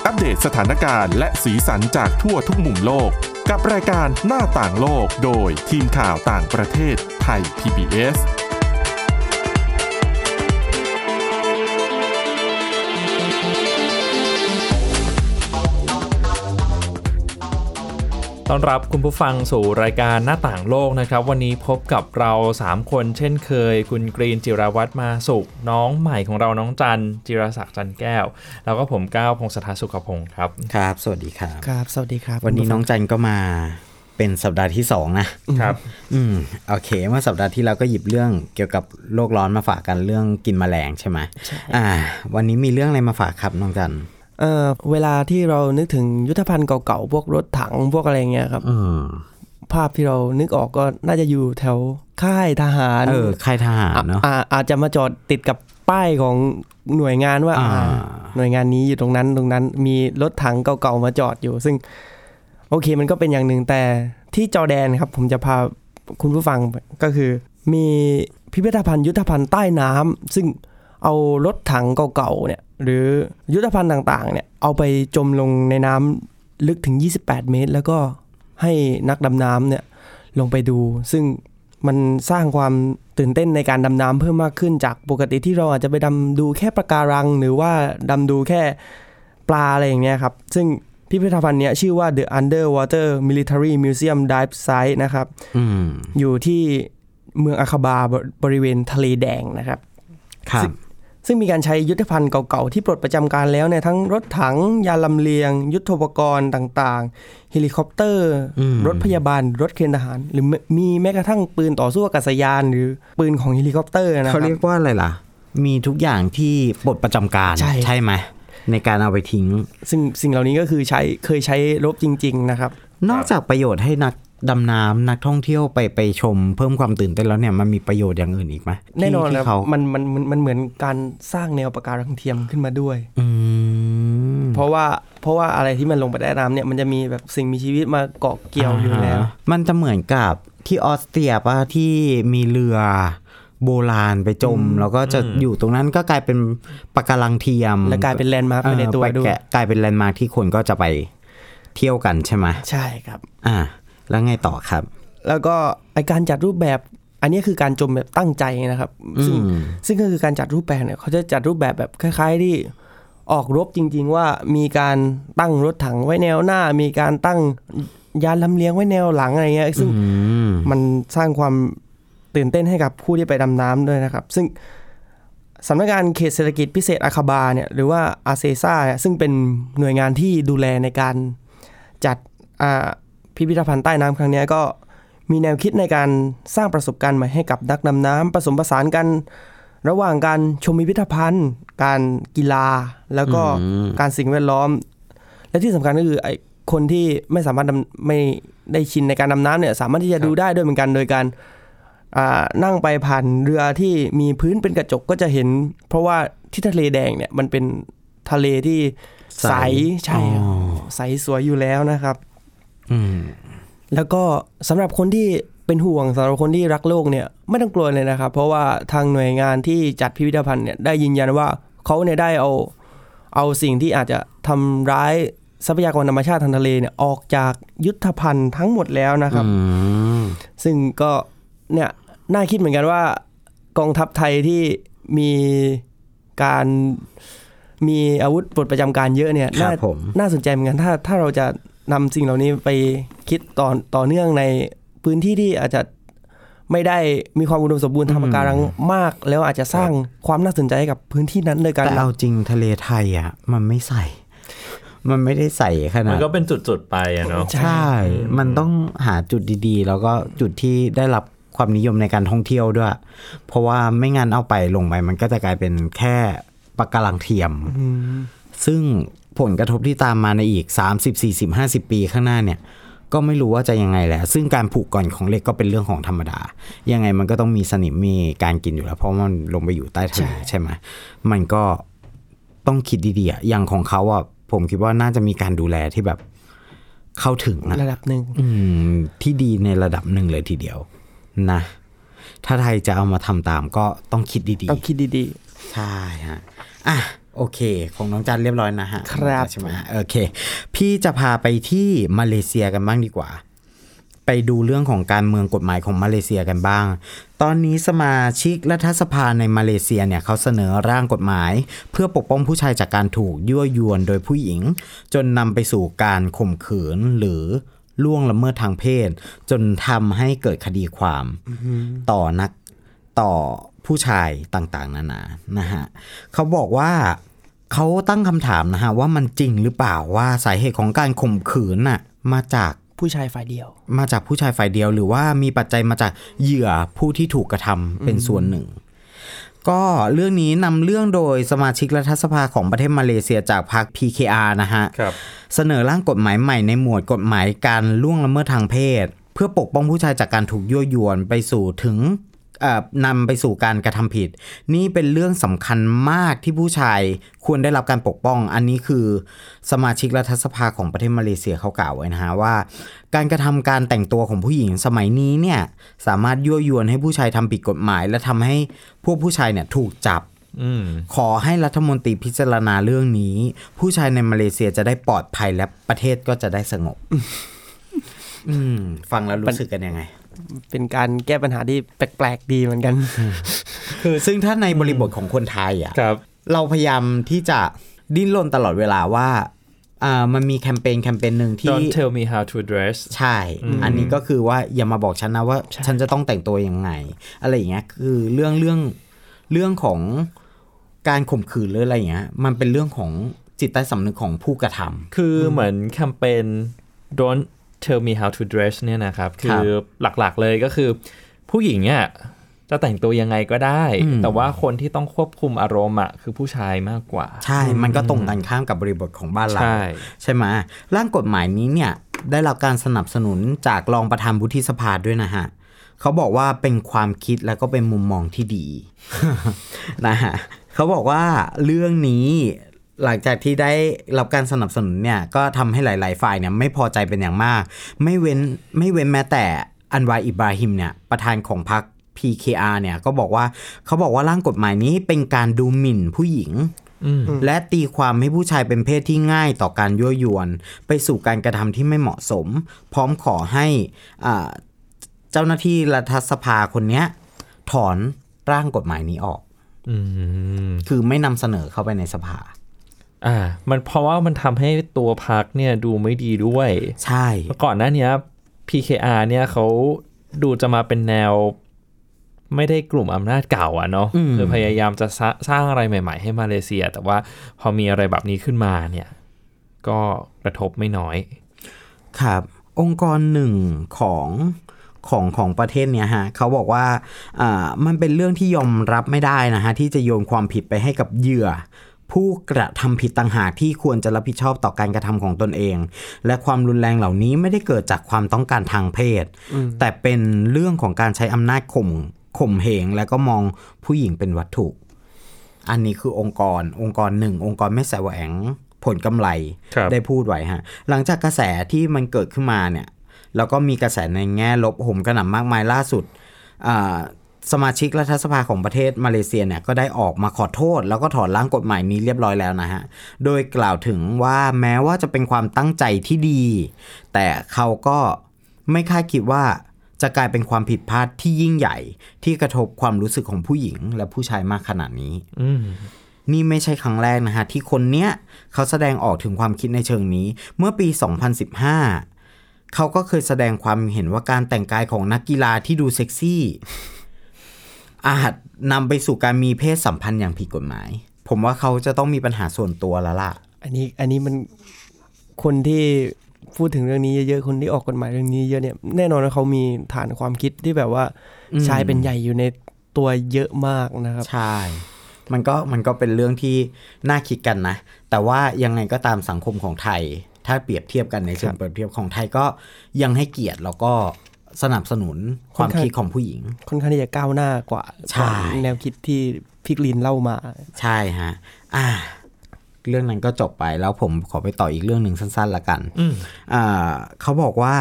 อัปเดตสถานการณ์และสีสันจากทั่วทุกมุมโลกกับรายการหน้าต่างโลกโดยทีมข่าวต่างประเทศไทย PBS ต้อนรับคุณผู้ฟังสู่รายการหน้าต่างโลกนะครับวันนี้พบกับเรา3คนเช่นเคยคุณกรีนจิรวัฒน์มาสุขน้องใหม่ของเราน้องจันจิรศักดิ์จันแก้วแล้วก็ผมก้าวพงศธรสุขพงศ์ครับครับสวัสดีครับครับสวัสดีครับวันนี้น้องจันก็มาเป็นสัปดาห์ที่2นะครับโอเคเมื่อสัปดาห์ที่แล้วก็หยิบเรื่องเกี่ยวกับโลกร้อนมาฝากกันเรื่องกินแมลงใช่ไหมใช่วันนี้มีเรื่องอะไรมาฝากครับน้องจันเวลาที่เรานึกถึงยุทธภัณฑ์เก่าๆพวกรถถังพวกอะไรเงี้ยครับภาพที่เรานึกออกก็น่าจะอยู่แถวค่ายทหารค่ายทหารเนาะอาจจะมาจอดติดกับป้ายของหน่วยงานว่าหน่วยงานนี้อยู่ตรงนั้นมีรถถังเก่าๆมาจอดอยู่ซึ่งโอเคมันก็เป็นอย่างหนึ่งแต่ที่จอร์แดนครับผมจะพาคุณผู้ฟังก็คือมีพิพิธภัณฑ์ยุทธภัณฑ์ใต้น้ำซึ่งเอารถถังเก่าๆเนี่ยหรือยุทธภัณฑ์ต่างๆเนี่ยเอาไปจมลงในน้ำลึกถึง28เมตรแล้วก็ให้นักดำน้ำเนี่ยลงไปดูซึ่งมันสร้างความตื่นเต้นในการดำน้ำเพิ่มมากขึ้นจากปกติที่เราอาจจะไปดำดูแค่ปะการังหรือว่าดำดูแค่ปลาอะไรอย่างเงี้ยครับซึ่งพิพิธภัณฑ์เนี้ยชื่อว่า The Underwater Military Museum Dive Site นะครับอยู่ที่เมืองอาคาบาบริเวณทะเลแดงนะครับซึ่งมีการใช้ยุทธภัณฑ์เก่าๆที่ปลดประจำการแล้วเนี่ยทั้งรถถังยานลำเลียงยุทโธปกรณ์ต่างๆเฮลิคอปเตอร์รถพยาบาลรถเครนทหารหรือมีแม้กระทั่งปืนต่อสู้อากาศยานหรือปืนของเฮลิคอปเตอร์นะครับเขาเรียกว่าอะไรล่ะมีทุกอย่างที่ปลดประจำการใช่ไหมในการเอาไปทิ้งซึ่งสิ่งเหล่านี้ก็คือเคยใช้รบจริงๆนะครับนอกจากประโยชน์ให้นักดำน้ำนักท่องเที่ยวไปชมเพิ่มความตื่นเต้นแล้วเนี่ยมันมีประโยชน์อย่างอื่นอีกไหมแน่นอนครับมันเหมือนการสร้างแนวปะการังเทียมขึ้นมาด้วยเพราะว่าอะไรที่มันลงไปใต้น้ำเนี่ยมันจะมีแบบสิ่งมีชีวิตมาเกาะเกี่ยวอยู่แล้วมันจะเหมือนกับที่ออสเตรียป่ะที่มีเรือโบราณไปจมแล้วก็จะอยู่ตรงนั้นก็กลายเป็นปะการังเทียมและกลายเป็นแลนด์มาร์คในตัวด้วยกลายเป็นแลนด์มาร์คที่คนก็จะไปเที่ยวกันใช่ไหมใช่ครับแล้วไงต่อครับแล้วก็การจัดรูปแบบอันนี้คือการจมแบบตั้งใจนะครับซึ่งก็คือการจัดรูปแบบเนี่ยเขาจะจัดรูปแบบคล้ายๆที่ออกรบจริงๆว่ามีการตั้งรถถังไว้แนวหน้ามีการตั้งยานลำเลียงไว้แนวหลังอะไรเงี้ยซึ่งมันสร้างความตื่นเต้นให้กับผู้ที่ไปดำน้ำด้วยนะครับซึ่งสำนักงานเขตเศรษฐกิจพิเศษอาคาบาเนี่ยหรือว่าอาเซซ่าซึ่งเป็นหน่วยงานที่ดูแลในการจัดพิพิธภัณฑ์ใต้น้ำครั้งนี้ก็มีแนวคิดในการสร้างประสบการณ์ใหม่ให้กับนักดำน้ำผสมผสานกันระหว่างการชมพิพิธภัณฑ์การกีฬาแล้วก็การสิ่งแวดล้อมและที่สำคัญก็คือคนที่ไม่สามารถไม่ได้ชินในการดำน้ำเนี่ยสามารถที่จะดูได้ด้วยเหมือนกันโดยการนั่งไปผ่านเรือที่มีพื้นเป็นกระจกก็จะเห็นเพราะว่าที่ทะเลแดงเนี่ยมันเป็นทะเลที่ใสใช่ใสสวยอยู่แล้วนะครับแล้วก็สำหรับคนที่เป็นห่วงสำหรับคนที่รักโลกเนี่ยไม่ต้องกลัวเลยนะครับเพราะว่าทางหน่วยงานที่จัดพิพิธภัณฑ์เนี่ยได้ยืนยันว่าเขาเนี่ยได้เอาสิ่งที่อาจจะทำร้ายทรัพยากรธรรมชาติทางทะเลเนี่ยออกจากยุทธภัณฑ์ทั้งหมดแล้วนะครับซึ่งก็เนี่ยน่าคิดเหมือนกันว่ากองทัพไทยที่มีอาวุธปลดประจำการเยอะเนี่ยน่าสนใจเหมือนกันถ้าเราจะนำสิ่งเหล่านี้ไปคิดต่อเนื่องในพื้นที่ที่อาจจะไม่ได้มีความอุดมสมบูรณ์ทางปะการังมากแล้วอาจจะสร้างความน่าสนใจให้กับพื้นที่นั้นโดยการแต่เอาจริงทะเลไทยอ่ะมันไม่ใส่มันไม่ได้ใส่ขนาดมันก็เป็นจุดๆไปอ่ะเนาะใช่มันต้องหาจุดดีๆแล้วก็จุดที่ได้รับความนิยมในการท่องเที่ยวด้วยเพราะว่าไม่งั้นเอาไปลงไปมันก็จะกลายเป็นแค่ปะการังเทียมซึ่งผลกระทบที่ตามมาในอีก30 40 50 ปีข้างหน้าเนี่ยก็ไม่รู้ว่าจะยังไงแหละซึ่งการผูกก่อนของเล็กก็เป็นเรื่องของธรรมดายังไงมันก็ต้องมีสนิมมีการกินอยู่แล้วเพราะมันลงไปอยู่ใต้ทะเลใช่ไหมมันก็ต้องคิดดีๆอย่างของเขาอ่ะผมคิดว่าน่าจะมีการดูแลที่แบบเข้าถึงระดับหนึ่งที่ดีในระดับหนึ่งเลยทีเดียวนะถ้าไทยจะเอามาทำตามก็ต้องคิดดีๆต้องคิดดีๆใช่ฮะโอโอเคของน้องจันเรียบร้อยนะฮะครับใช่ไหมโอเคพี่จะพาไปที่มาเลเซียกันบ้างดีกว่าไปดูเรื่องของการเมืองกฎหมายของมาเลเซียกันบ้างตอนนี้สมาชิกรัฐสภาในมาเลเซียเนี่ยเขาเสนอร่างกฎหมายเพื่อปกป้องผู้ชายจากการถูกยั่วยวนโดยผู้หญิงจนนำไปสู่การข่มขืนหรือล่วงละเมิดทางเพศจนทำให้เกิดคดีความต่อผู้ชายต่างๆนานานะฮะเขาบอกว่าเขาตั้งคำถามนะฮะว่ามันจริงหรือเปล่าว่าสาเหตุของการข่มขืนน่ะมาจากผู้ชายฝ่ายเดียวหรือว่ามีปัจจัยมาจากเหยื่อผู้ที่ถูกกระทำเป็นส่วนหนึ่งก็เรื่องนี้นำเรื่องโดยสมาชิกรัฐสภาของประเทศมาเลเซียจากพรรค PKR นะฮะเสนอร่างกฎหมายใหม่ในหมวดกฎหมายการล่วงละเมิดทางเพศเพื่อปกป้องผู้ชายจากการถูกยั่วยวนไปสู่นำไปสู่การกระทำผิดนี่เป็นเรื่องสำคัญมากที่ผู้ชายควรได้รับการปกป้องอันนี้คือสมาชิกรัฐสภาของประเทศมาเลเซียเขากล่าวไว้นะฮะว่าการกระทำการแต่งตัวของผู้หญิงสมัยนี้เนี่ยสามารถยั่วยวนให้ผู้ชายทำผิดกฎหมายและทำให้พวกผู้ชายเนี่ยถูกจับขอให้รัฐมนตรีพิจารณาเรื่องนี้ผู้ชายในมาเลเซียจะได้ปลอดภัยและประเทศก็จะได้สงบฟังแล้วรู้สึกกันยังไงเป็นการแก้ปัญหาที่แปลกๆดีเหมือนกันคือซึ่งถ้าในบริบทของคนไทยอ่ะเราพยายามที่จะดิ้นรนตลอดเวลาว่ามันมีแคมเปญหนึ่งที่ Don't tell me how to dress ใช่อันนี้ก็คือว่าอย่ามาบอกฉันนะว่าฉันจะต้องแต่งตัวยังไงอะไรอย่างเงี้ยคือเรื่องของการข่มขืนหรืออะไรอย่างเงี้ยมันเป็นเรื่องของจิตใต้สำนึกของผู้กระทำคือเหมือนแคมเปญ Don't tell me how to dress เนี่ยนะครับคือหลักๆเลยก็คือผู้หญิงเนี่ยจะแต่งตัวยังไงก็ได้แต่ว่าคนที่ต้องควบคุมอารมณ์อ่ะคือผู้ชายมากกว่าใช่มันก็ตรงกันข้ามกับบริบทของบ้านเราใช่ไหมร่างกฎหมายนี้เนี่ยได้รับการสนับสนุนจากรองประธานวุฒิสภาด้วยนะฮะเขาบอกว่าเป็นความคิดแล้วก็เป็นมุมมองที่ดี นะฮะเขาบอกว่าเรื่องนี้หลังจากที่ได้รับการสนับสนุนเนี่ยก็ทำให้หลายๆฝ่ายเนี่ยไม่พอใจเป็นอย่างมากไม่เว้นแม้แต่อันวาอิบราฮิมเนี่ยประธานของพรรค PKR เนี่ยก็บอกว่าเขาบอกว่าร่างกฎหมายนี้เป็นการดูหมิ่นผู้หญิงและตีความให้ผู้ชายเป็นเพศที่ง่ายต่อการยั่วยวนไปสู่การกระทำที่ไม่เหมาะสมพร้อมขอให้เจ้าหน้าที่รัฐสภาคนนี้ถอนร่างกฎหมายนี้ออกคือไม่นำเสนอเข้าไปในสภามันเพราะว่ามันทำให้ตัวพรรคเนี่ยดูไม่ดีด้วยใช่ก่อนหน้านี้ PKR เนี่ยเขาดูจะมาเป็นแนวไม่ได้กลุ่มอำนาจเก่าเนาะคือพยายามจะสร้างอะไรใหม่ๆให้มาเลเซียแต่ว่าพอมีอะไรแบบนี้ขึ้นมาเนี่ยก็กระทบไม่น้อยครับองค์กรหนึ่งของประเทศเนี่ยฮะเขาบอกว่ามันเป็นเรื่องที่ยอมรับไม่ได้นะฮะที่จะโยนความผิดไปให้กับเหยื่อผู้กระทำผิดต่างหากที่ควรจะรับผิดชอบต่อการกระทำของตนเองและความรุนแรงเหล่านี้ไม่ได้เกิดจากความต้องการทางเพศแต่เป็นเรื่องของการใช้อำนาจข่มเหงและก็มองผู้หญิงเป็นวัตถุอันนี้คือองค์กรหนึ่งองค์กรไม่แสวงผลกำไรได้พูดไว้ฮะหลังจากกระแสที่มันเกิดขึ้นมาเนี่ยแล้วก็มีกระแสในแง่ลบโหมกระหน่ำมากมายล่าสุดสมาชิกรัฐสภาของประเทศมาเลเซียเนี่ยก็ได้ออกมาขอโทษแล้วก็ถอนร่างกฎหมายนี้เรียบร้อยแล้วนะฮะโดยกล่าวถึงว่าแม้ว่าจะเป็นความตั้งใจที่ดีแต่เขาก็ไม่คาดคิดว่าจะกลายเป็นความผิดพลาดที่ยิ่งใหญ่ที่กระทบความรู้สึกของผู้หญิงและผู้ชายมากขนาดนี้นี่ไม่ใช่ครั้งแรกนะฮะที่คนเนี้ยเขาแสดงออกถึงความคิดในเชิงนี้เมื่อปี 2015 เขาก็เคยแสดงความเห็นว่าการแต่งกายของนักกีฬาที่ดูเซ็กซี่อาจนำไปสู่การมีเพศสัมพันธ์อย่างผิดกฎหมายผมว่าเขาจะต้องมีปัญหาส่วนตัวแล้วล่ะอันนี้มันคนที่พูดถึงเรื่องนี้เยอะๆคนที่ออกกฎหมายเรื่องนี้เยอะเนี่ยแน่นอนว่าเขามีฐานความคิดที่แบบว่าชายเป็นใหญ่อยู่ในตัวเยอะมากนะครับใช่มันก็เป็นเรื่องที่น่าคิดกันนะแต่ว่ายังไงก็ตามสังคมของไทยถ้าเปรียบเทียบกันในเชิงเปรียบเทียบของไทยก็ยังให้เกียรติแล้วก็สนับสนุนความคิดของผู้หญิงค่อนข้างที่จะก้าวหน้ากว่าแนวคิดที่พี่กรีนเล่ามาใช่ฮะเรื่องนั้นก็จบไปแล้วผมขอไปต่ออีกเรื่องหนึ่งสั้นๆละกันเขาบอกว่า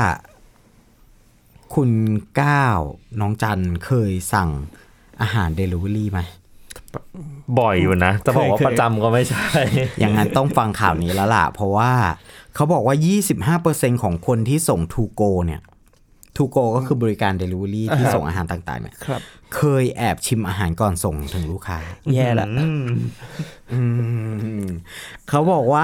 คุณก้าวน้องจันเคยสั่งอาหารเดลิเวอรี่ไหมบ่อยอยู่นะจะบอกว่าประจำก็ไม่ใช่อย่างนั้นต้องฟังข่าวนี้แล้วล่ะเพราะว่าเขาบอกว่า 25% ของคนที่ส่ง To Go เนี่ย To Go ก็คือบริการ Delivery ที่ส่งอาหารต่างๆเนี่ยเคยแอบชิมอาหารก่อนส่งถึงลูกค้าแย่ละเขาบอกว่า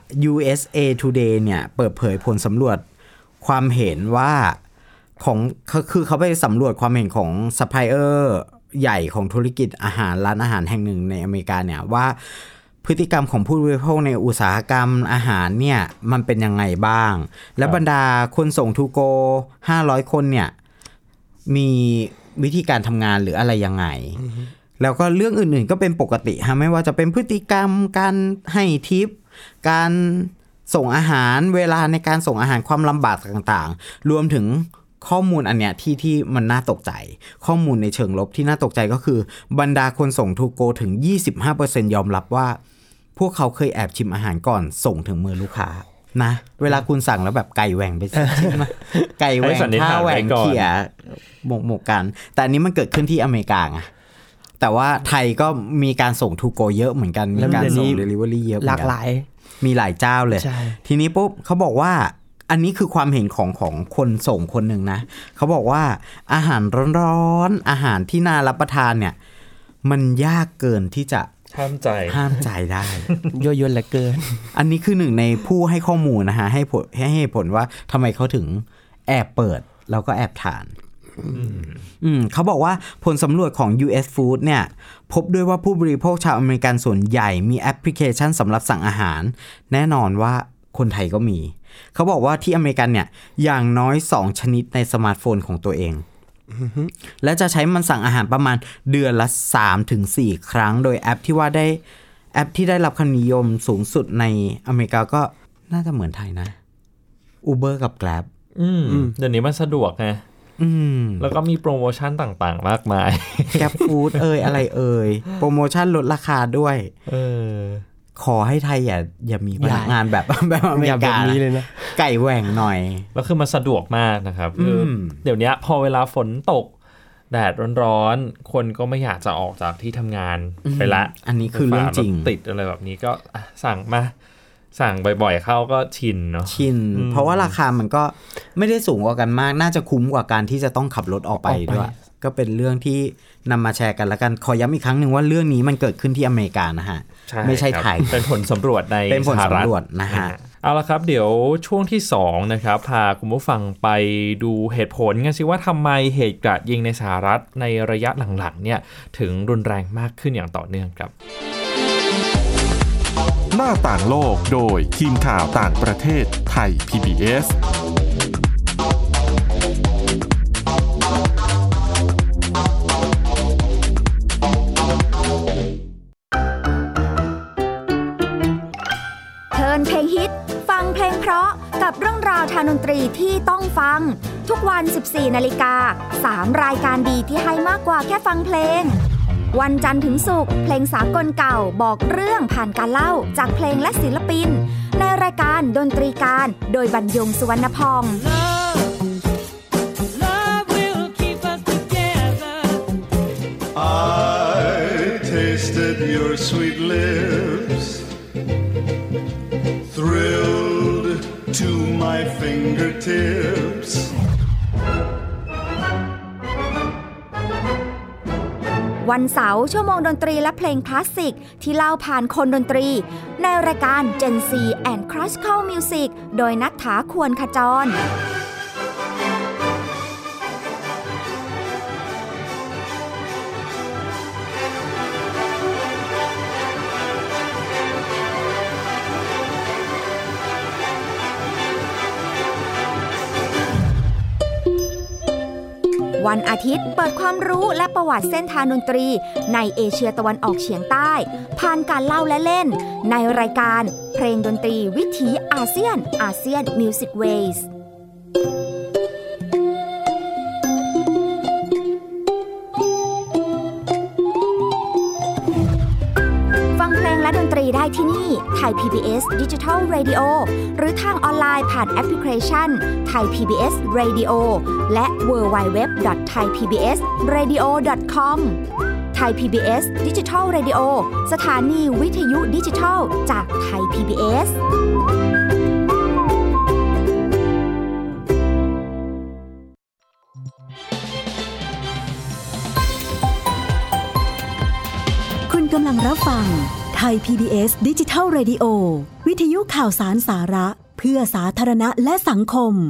USA Today เนี่ยเปิดเผยผลสำรวจความเห็นว่าคือเขาไปสำรวจความเห็นของซัพพลายเออร์ใหญ่ของธุรกิจอาหารร้านอาหารแห่งหนึ่งในอเมริกาเนี่ยว่าพฤติกรรมของผู้บริโภคในอุตสาหกรรมอาหารเนี่ยมันเป็นยังไงบ้างและบรรดาคนส่ง To Go 500 คนเนี่ยมีวิธีการทำงานหรืออะไรยังไงแล้วก็เรื่องอื่นๆก็เป็นปกติฮะไม่ว่าจะเป็นพฤติกรรมการให้ทิปการส่งอาหารเวลาในการส่งอาหารความลำบากต่างๆรวมถึงข้อมูลอันเนี้ยที่มันน่าตกใจข้อมูลในเชิงลบที่น่าตกใจก็คือบรรดาคนส่ง To Go ถึง 25% ยอมรับว่าพวกเขาเคยแอบชิมอาหารก่อนส่งถึงมือลูกค้านะเวลาคุณสั่งแล้วแบบไก่แหว่งไปใช่ไหมไก่แหว่งข้าวแหว่งเขี่ยหมกกันแต่อันนี้มันเกิดขึ้นที่อเมริกาไงแต่ว่าไทยก็มีการส่ง To Go เยอะเหมือนกันมีการส่ง Delivery เยอะหลากหลายมีหลายเจ้าเลยทีนี้ปุ๊บเขาบอกว่าอันนี้คือความเห็นของคนส่งคนหนึ่งนะเขาบอกว่าอาหารร้อนๆอาหารที่น่ารับประทานเนี่ยมันยากเกินที่จะห้ามใจได้ยั่วยวนเหลือเกินอันนี้คือหนึ่งในผู้ให้ข้อมูลนะฮะให้ผลว่าทำไมเขาถึงแอบเปิดแล้วก็แอบทานเขาบอกว่าผลสำรวจของ US Food เนี่ยพบด้วยว่าผู้บริโภคชาวอเมริกันส่วนใหญ่มีแอปพลิเคชันสำหรับสั่งอาหารแน่นอนว่าคนไทยก็มีเขาบอกว่าที่อเมริกันเนี่ยอย่างน้อย2ชนิดในสมาร์ทโฟนของตัวเองและจะใช้มันสั่งอาหารประมาณเดือนละ 3-4 ครั้งโดยแอปที่ได้รับความนิยมสูงสุดในอเมริกาก็น่าจะเหมือนไทยนะ Uber กับ Grab เดี๋ยวนี้มันสะดวกไงแล้วก็มีโปรโมชั่นต่างๆมากมาย Grab Food อะไรโปรโมชั่นลดราคาด้วยขอให้ไทยอย่ามีพนักงานแบบอเมริกานี้เลยนะไก่แหว่งหน่อยแล้วคือมันสะดวกมากนะครับคือเดี๋ยวนี้พอเวลาฝนตกแดดร้อนๆคนก็ไม่อยากจะออกจากที่ทำงานไปละอันนี้คือเรื่องจริงติดอะไรแบบนี้ก็สั่งบ่อยๆเข้าก็ชินเนาะชินเพราะว่าราคามันก็ไม่ได้สูงกว่ากันมากน่าจะคุ้มกว่าการที่จะต้องขับรถออกไปด้วยก็เป็นเรื่องที่นำมาแชร์กันแล้วกันขอย้ำอีกครั้งหนึ่งว่าเรื่องนี้มันเกิดขึ้นที่อเมริกานะฮะไม่ใช่ไทยเป็นผลสำรวจในสหรัฐนะฮะเอาละครับเดี๋ยวช่วงที่2นะครับพาคุณผู้ฟังไปดูเหตุผลกันสิว่าทำไมเหตุกราดยิงในสหรัฐในระยะหลังๆเนี่ยถึงรุนแรงมากขึ้นอย่างต่อเนื่องครับหน้าต่างโลกโดยทีมข่าวต่างประเทศไทย PBS เพลงฮิตฟังเพลงเพราะกับเรื่องราวทางดนตรีที่ต้องฟังทุกวัน 14:00 น. 3 รายการดีที่ให้มากกว่าแค่ฟังเพลงวันจันทร์ถึงศุกร์เพลงสากลเก่าบอกเรื่องผ่านการเล่าจากเพลงและศิลปินในรายการดนตรีการโดยบรรยงสุวรรณพอง Your sweet lips thrilled to my fingertips วันเสาร์ชั่วโมงดนตรีและเพลงคลาสสิกที่เล่าผ่านคนดนตรีในรายการ Gen Z and Classical Music โดยณัฐฐา ควรขจรวันอาทิตย์เปิดความรู้และประวัติเส้นทางดนตรีในเอเชียตะวันออกเฉียงใต้ผ่านการเล่าและเล่นในรายการเพลงดนตรีวิถีอาเซียน ASEAN Music Ways ฟังเพลงและดนตรีได้ที่นี่ไทย PBS Digital Radio หรือทางออนไลน์ผ่านแอปพลิเคชันไทย PBS Radio และ www.thaipbsradio.com ไทย PBS Digital Radio สถานีวิทยุดิจิทัลจากไทย PBS คุณกำลังรับฟังไทย PBS Digital Radio วิทยุข่าวสารสาระเพื่อสาธารณะและสังคม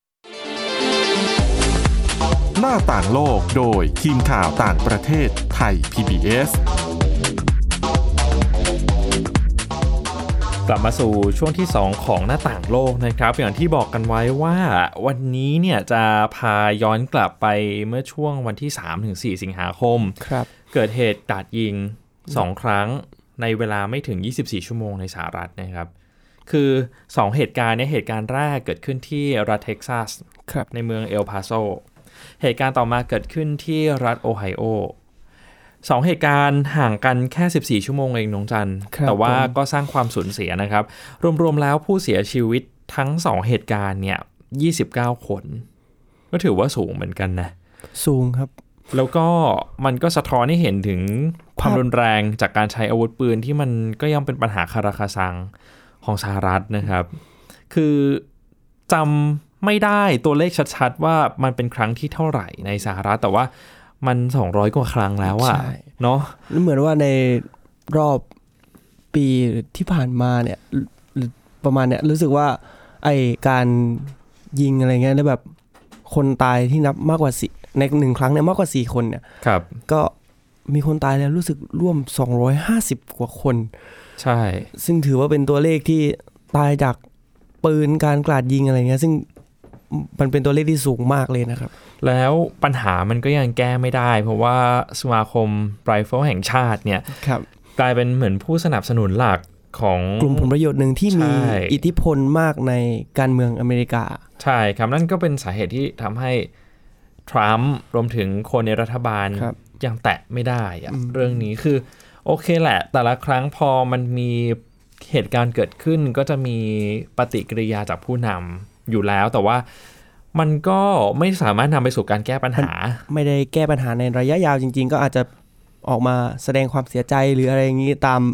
หน้าต่างโลกโดยทีมข่าวต่างประเทศไทย PBS กลับมาสู่ช่วงที่2ของหน้าต่างโลกนะครับอย่างที่บอกกันไว้ว่าวันนี้เนี่ยจะพาย้อนกลับไปเมื่อช่วงวันที่ 3-4 สิงหาคมเกิดเหตุกราดยิง2ครั้งในเวลาไม่ถึง24ชั่วโมงในสหรัฐนะครับคือ2เหตุการณ์เนี่ยเหตุการณ์แรกเกิดขึ้นที่รัฐเท็กซัสในเมืองเอลพาโซเหตุการณ์ต่อมาเกิดขึ้นที่รัฐโอไฮโอ2เหตุการณ์ห่างกันแค่14ชั่วโมงเองน้องจันแต่ว่าก็สร้างความสูญเสียนะครับรวมๆแล้วผู้เสียชีวิตทั้ง2เหตุการณ์เนี่ย29คนก็ถือว่าสูงเหมือนกันนะสูงครับแล้วก็มันก็สะท้อนให้เห็นถึงความรุนแรงจากการใช้อาวุธปืนที่มันก็ยังเป็นปัญหาคาราคาซังของสหรัฐนะครับคือจำไม่ได้ตัวเลขชัดๆว่ามันเป็นครั้งที่เท่าไหร่ในสหรัฐแต่ว่ามัน200กว่าครั้งแล้วอะเนาะเหมือนว่าในรอบปีที่ผ่านมาเนี่ยประมาณเนี่ยรู้สึกว่าไอการยิงอะไรเงี้ยแล้วแบบคนตายที่นับมากกว่าใน1ครั้งเนี่ยมากกว่า4คนเนี่ยก็มีคนตายแล้วรู้สึกร่วม250กว่าคนใช่ซึ่งถือว่าเป็นตัวเลขที่ตายจากปืนการกราดยิงอะไรเงี้ยซึ่งมันเป็นตัวเลขที่สูงมากเลยนะครับแล้วปัญหามันก็ยังแก้ไม่ได้เพราะว่าสมาคมไรเฟิลแห่งชาติเนี่ยกลายเป็นเหมือนผู้สนับสนุนหลักของกลุ่มผลประโยชน์หนึ่งที่มีอิทธิพลมากในการเมืองอเมริกาใช่ครับนั่นก็เป็นสาเหตุที่ทำให้ทรัมป์รวมถึงคนในรัฐบาลยังแตะไม่ได้เรื่องนี้คือโอเคแหละแต่ละครั้งพอมันมีเหตุการณ์เกิดขึ้นก็จะมีปฏิกิริยาจากผู้นำอยู่แล้วแต่ว่ามันก็ไม่สามารถนำไปสู่การแก้ปัญหาไม่ได้แก้ปัญหาในระยะยาวจริงๆก็อาจจะออกมาแสดงความเสียใจหรืออะไรอย่างนี้ตาม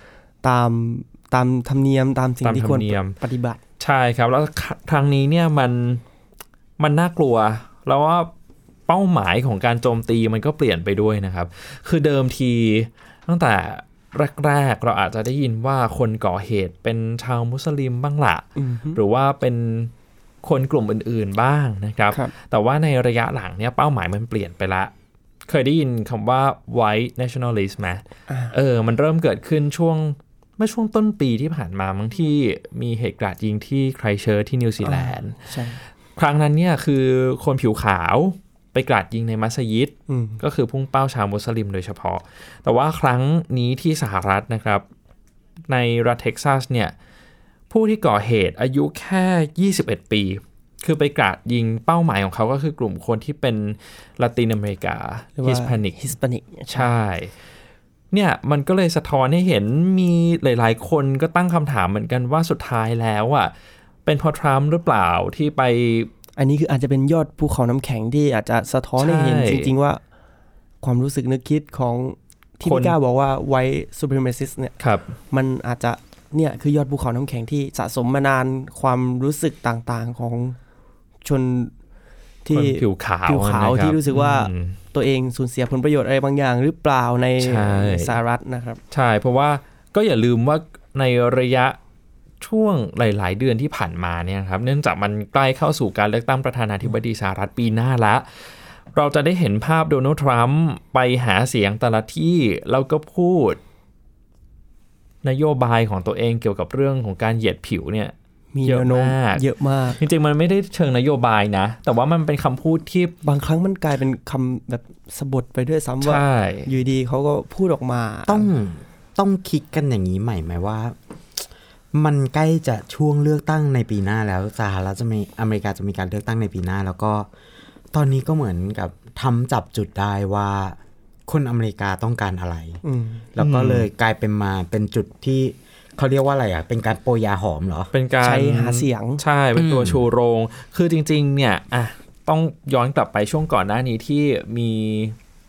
ธรรมเนียมตามสิ่งที่ควรปฏิบัติใช่ครับแล้วครั้งนี้เนี่ยมันน่ากลัวแล้วว่าเป้าหมายของการโจมตีมันก็เปลี่ยนไปด้วยนะครับคือเดิมทีตั้งแต่แรกๆเราอาจจะได้ยินว่าคนก่อเหตุเป็นชาวมุสลิมบ้างละหรือว่าเป็นคนกลุ่มอื่นๆบ้างนะครับแต่ว่าในระยะหลังเนี่ยเป้าหมายมันเปลี่ยนไปละเคยได้ยินคำว่า white nationalist ไหมมันเริ่มเกิดขึ้นเมื่อช่วงต้นปีที่ผ่านมาบางที่มีเหตุกราดยิงที่ไครสต์เชิร์ชที่นิวซีแลนด์ครั้งนั้นเนี่ยคือคนผิวขาวไปกราดยิงในมัสยิดก็คือพุ่งเป้าชาวมุสลิมโดยเฉพาะแต่ว่าครั้งนี้ที่สหรัฐนะครับในรัฐเท็กซัสเนี่ยผู้ที่ก่อเหตุอายุแค่21ปีคือไปกราดยิงเป้าหมายของเขาก็คือกลุ่มคนที่เป็นลาตินอเมริกาฮิสแปนิกใช่เนี่ยมันก็เลยสะท้อนให้เห็นมีหลายๆคนก็ตั้งคำถามเหมือนกันว่าสุดท้ายแล้วอ่ะเป็นเพราะทรัมป์หรือเปล่าที่ไปอันนี้คืออาจจะเป็นยอดภูเขาน้ำแข็งที่อาจจะสะท้อนให้เห็นจริงๆว่าความรู้สึกนึกคิดของที่พี่ก้าบอกว่า white supremacist เนี่ยมันอาจจะเนี่ยคือยอดภูเขาน้ำแข็งที่สะสมมานานความรู้สึกต่างๆของชนที่ผิวขาวที่รู้สึกว่าตัวเองสูญเสียผลประโยชน์อะไรบางอย่างหรือเปล่าในสหรัฐนะครับใช่เพราะว่าก็อย่าลืมว่าในระยะช่วงหลายๆเดือนที่ผ่านมาเนี่ยครับเนื่องจากมันใกล้เข้าสู่การเลือกตั้งประธานาธิบดีสหรัฐปีหน้าแล้วเราจะได้เห็นภาพโดนัลด์ทรัมป์ไปหาเสียงแต่ละที่แล้วก็พูดนโยบายของตัวเองเกี่ยวกับเรื่องของการเหยียดผิวเนี่ยมีเยอะมากจริงๆมันไม่ได้เชิงนโยบายนะแต่ว่ามันเป็นคำพูดที่บางครั้งมันกลายเป็นคำแบบสะบัดไปด้วยซ้ำว่าอยู่ดีเขาก็พูดออกมาต้องคิดกันอย่างนี้ใหม่ไหมว่ามันใกล้จะช่วงเลือกตั้งในปีหน้าแล้วสหรัฐอเมริกาจะมีการเลือกตั้งในปีหน้าแล้วก็ตอนนี้ก็เหมือนกับทำจับจุดได้ว่าคนอเมริกาต้องการอะไรแล้วก็เลยกลายเป็นจุดที่เขาเรียกว่าอะไรอ่ะเป็นการโปรยยาหอมเหรอเป็นการใช้หาเสียงใช่เป็นตัวชูโรงคือจริงๆเนี่ยต้องย้อนกลับไปช่วงก่อนหน้านี้ที่มี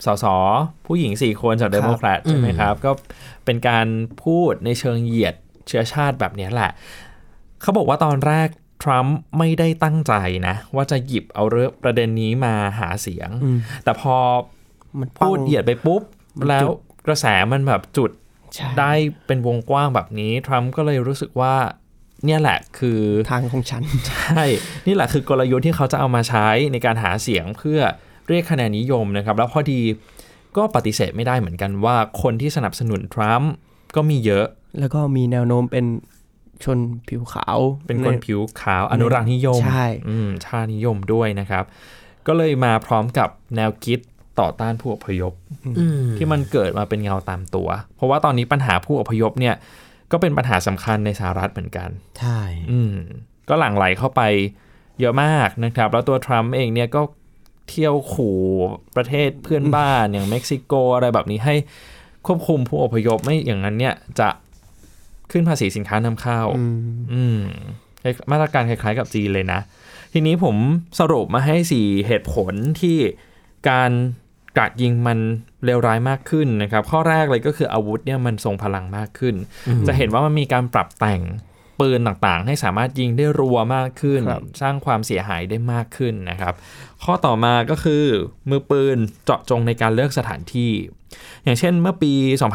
สสผู้หญิง4คนจากเดโมแครตใช่ไหมครับก็เป็นการพูดในเชิงเหยียดเชื้อชาติแบบนี้แหละเขาบอกว่าตอนแรกทรัมป์ไม่ได้ตั้งใจนะว่าจะหยิบเอาเรื่องประเด็นนี้มาหาเสียงแต่พอมันพูดเหยียดไปปุ๊บแล้วกระแสมันแบบจุดได้เป็นวงกว้างแบบนี้ทรัมป์ก็เลยรู้สึกว่าเนี่ยแหละคือทางของฉันใช่นี่แหละคือกลยุทธ์ที่เขาจะเอามาใช้ในการหาเสียงเพื่อเรียกคะแนนนิยมนะครับแล้วพอดีก็ปฏิเสธไม่ได้เหมือนกันว่าคนที่สนับสนุนทรัมป์ก็มีเยอะแล้วก็มีแนวโน้มเป็นชนผิวขาวเป็นคนผิวขาวอนุรักษ์นิยมใช่ชาตินิยมด้วยนะครับก็เลยมาพร้อมกับแนวคิดต่อต้านผู้อพยพที่มันเกิดมาเป็นเงาตามตัวเพราะว่าตอนนี้ปัญหาผู้อพยพเนี่ยก็เป็นปัญหาสำคัญในสหรัฐเหมือนกันใช่ก็หลั่งไหลเข้าไปเยอะมากนะครับแล้วตัวทรัมป์เองเนี่ยก็เที่ยวขู่ประเทศเพื่อนบ้านอย่างเม็กซิโกอะไรแบบนี้ให้ควบคุมผู้อพยพไม่อย่างนั้นเนี่ยจะขึ้นภาษีสินค้านำเข้ามาตรการคล้ายๆกับจีนเลยนะทีนี้ผมสรุปมาให้4เหตุผลที่การกราดยิงมันเลวร้ายมากขึ้นนะครับข้อแรกเลยก็คืออาวุธเนี่ยมันทรงพลังมากขึ้นจะเห็นว่ามันมีการปรับแต่งปืนต่างๆให้สามารถยิงได้รัวมากขึ้นสร้างความเสียหายได้มากขึ้นนะครับข้อต่อมาก็คือมือปืนเจาะจงในการเลือกสถานที่อย่างเช่นเมื่อปี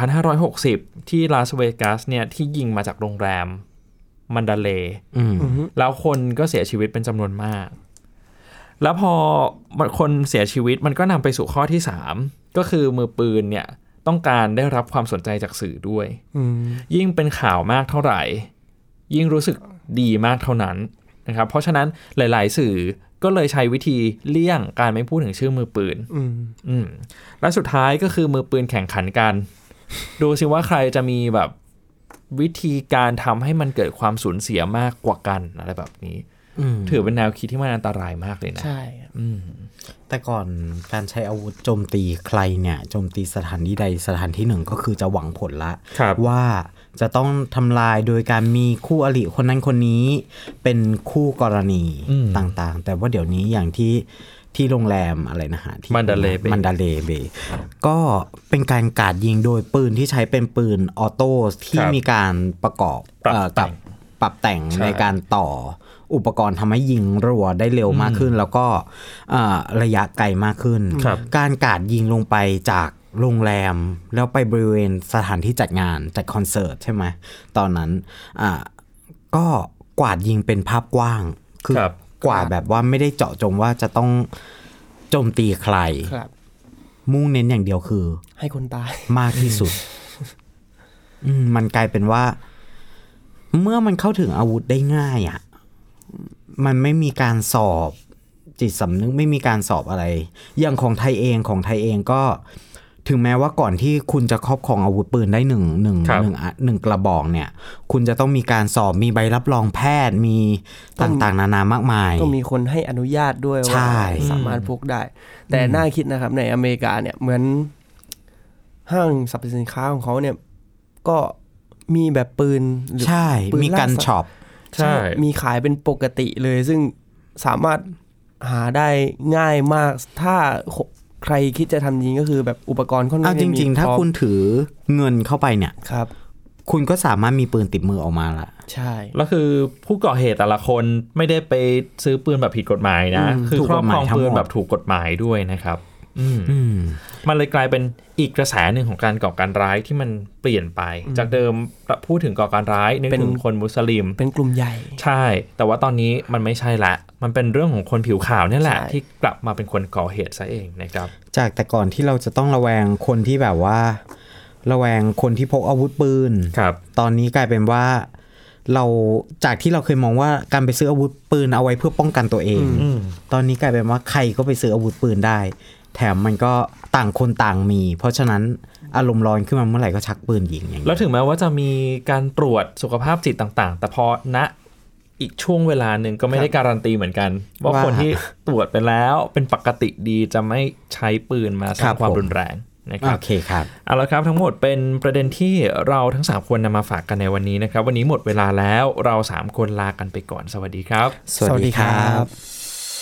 2560ที่ลาสเวกัสเนี่ยที่ยิงมาจากโรงแรมมันดาเลย์แล้วคนก็เสียชีวิตเป็นจำนวนมากแล้วพอคนเสียชีวิตมันก็นำไปสู่ข้อที่3ก็คือมือปืนเนี่ยต้องการได้รับความสนใจจากสื่อด้วยยิ่งเป็นข่าวมากเท่าไหร่ยิ่งรู้สึกดีมากเท่านั้นนะครับเพราะฉะนั้นหลายๆสื่อก็เลยใช้วิธีเลี่ยงการไม่พูดถึงชื่อมือปืนและสุดท้ายก็คือมือปืนแข่งขันกันดูสิว่าใครจะมีแบบวิธีการทำให้มันเกิดความสูญเสียมากกว่ากันอะไรแบบนี้ถือเป็นแนวคิดที่มันอันตรายมากเลยนะใช่แต่ก่อนการใช้อาวุธโจมตีใครเนี่ยโจมตีสถานที่ใดสถานที่หนึ่งก็คือจะหวังผลละว่าจะต้องทำลายโดยการมีคู่อริคนนั้นคนนี้เป็นคู่กรณีต่างๆแต่ว่าเดี๋ยวนี้อย่างที่โรงแรมอะไรนะฮะที่มันดาเลเบก็เป็นการกราดยิงโดยปืนที่ใช้เป็นปืนออโต้ที่มีการประกอบกับปรับแต่งในการต่ออุปกรณ์ทำให้ยิงรัวได้เร็วมากขึ้นแล้วก็ระยะไกลมากขึ้นการกราดยิงลงไปจากโรงแรมแล้วไปบริเวณสถานที่จัดงานจัดคอนเสิร์ตใช่ไหมตอนนั้นก็กวาดยิงเป็นภาพกว้างคือกวาดแบบว่าไม่ได้เจาะจงว่าจะต้องโจมตีใครมุ่งเน้นอย่างเดียวคือให้คนตายมากที่สุดมันกลายเป็นว่าเมื่อมันเข้าถึงอาวุธได้ง่ายอ่ะมันไม่มีการสอบจิตสำนึกไม่มีการสอบอะไรอย่างของไทยเองก็ถึงแม้ว่าก่อนที่คุณจะครอบครองอาวุธปืนได้หนึ่งกระบอกเนี่ยคุณจะต้องมีการสอบมีใบรับรองแพทย์มีต่างๆนานามากมายต้องมีคนให้อนุญาตด้วยว่าสามารถพกได้แต่น่าคิดนะครับในอเมริกาเนี่ยเหมือนห้างสรรพสินค้าของเขาเนี่ยก็มีแบบปืนใช่มีกันช็อปใช่มีขายเป็นปกติเลยซึ่งสามารถหาได้ง่ายมากถ้าใครคิดจะทำจริงก็คือแบบอุปกรณ์ค่อนข้างจริงๆถ้าคุณถือเงินเข้าไปเนี่ยครับคุณก็สามารถมีปืนติดมือออกมาละใช่แล้วคือผู้ก่อเหตุแต่ละคนไม่ได้ไปซื้อปืนแบบผิดกฎหมายนะคือครอบครองปืนแบบถูกกฎหมายด้วยนะครับมันเลยกลายเป็นอีกกระแสหนึ่งของการก่อการร้ายที่มันเปลี่ยนไปจากเดิมพูดถึงก่อการร้ายนึกถึงคนมุสลิมเป็นกลุ่มใหญ่ใช่แต่ว่าตอนนี้มันไม่ใช่ละมันเป็นเรื่องของคนผิวขาวนี่แหละที่กลับมาเป็นคนก่อเหตุซะเองนะครับจากแต่ก่อนที่เราจะต้องระแวงคนที่แบบว่าระแวงคนที่พกอาวุธปืนตอนนี้กลายเป็นว่าเราจากที่เราเคยมองว่าการไปซื้ออาวุธปืนเอาไว้เพื่อป้องกันตัวเองตอนนี้กลายเป็นว่าใครก็ไปซื้ออาวุธปืนได้แถมมันก็ต่างคนต่างมีเพราะฉะนั้นอารมณ์ร้อนขึ้นมาเมื่อไหร่ก็ชักปืนยิงอย่างนี้แล้วถึงแม้ว่าจะมีการตรวจสุขภาพจิตต่างๆแต่พอณอีกช่วงเวลาหนึ่งก็ไม่ได้การันตีเหมือนกันว่าคนที่ตรวจไปแล้วเป็นปกติดีจะไม่ใช้ปืนมาสร้างความรุนแรงนะครับโอเคครับเอาละครับทั้งหมดเป็นประเด็นที่เราทั้ง3คนนำมาฝากกันในวันนี้นะครับวันนี้หมดเวลาแล้วเรา3คนลากันไปก่อนสวัสดีครับสวัสดีครับ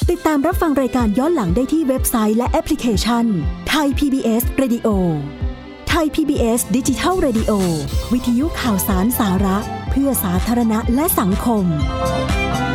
ติดตามรับฟังรายการย้อนหลังได้ที่เว็บไซต์และแอปพลิเคชัน Thai PBS Radio Thai PBS Digital Radio วิทยุข่าวสารสาระเพื่อสาธารณะและสังคม